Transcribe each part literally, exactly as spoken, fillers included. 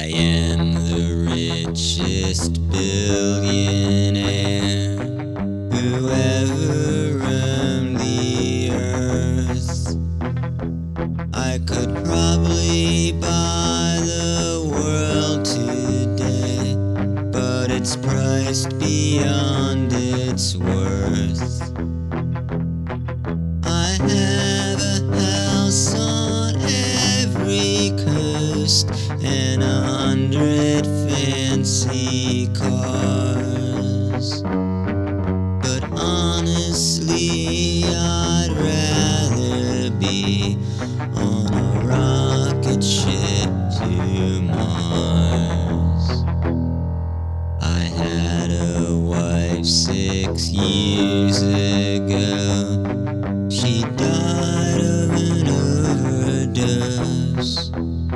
I am the richest billionaire who ever roamed the earth. I could probably buy the world today, but it's priced beyond its worth. I have a house on every coast and a hundred fancy cars, but honestly I'd rather be on a rocket ship to Mars. I had a wife six years ago. She died of an overdose.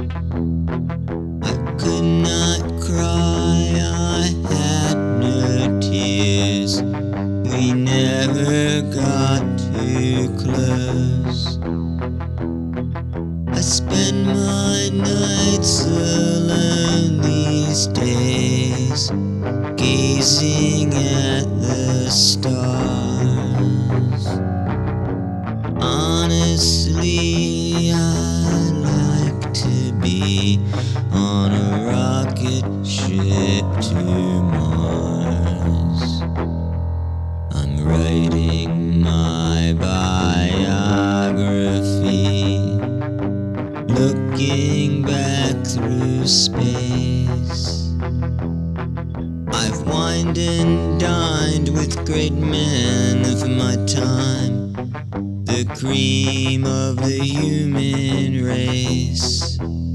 I could not cry, I had no tears. We never got too close. I spend my nights alone these days, gazing at the stars. Honestly, I'd like to be on a rocket ship to Mars. I'm writing my biography, looking back through space. I've wined and dined with great men of my time, the cream of the human race.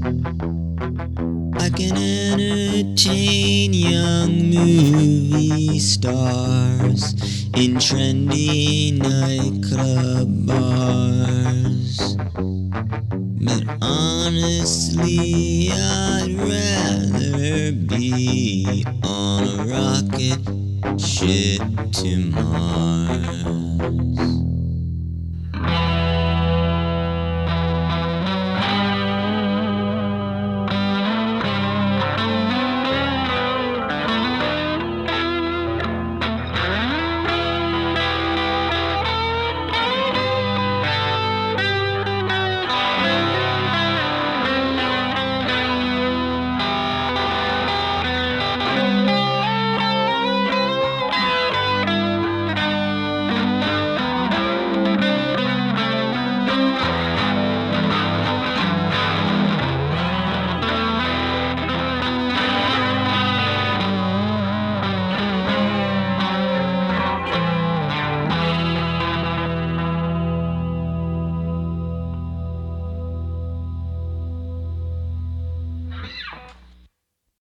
I can entertain young movie stars in trendy nightclub bars, but honestly I'd rather be on a rocket ship to Mars.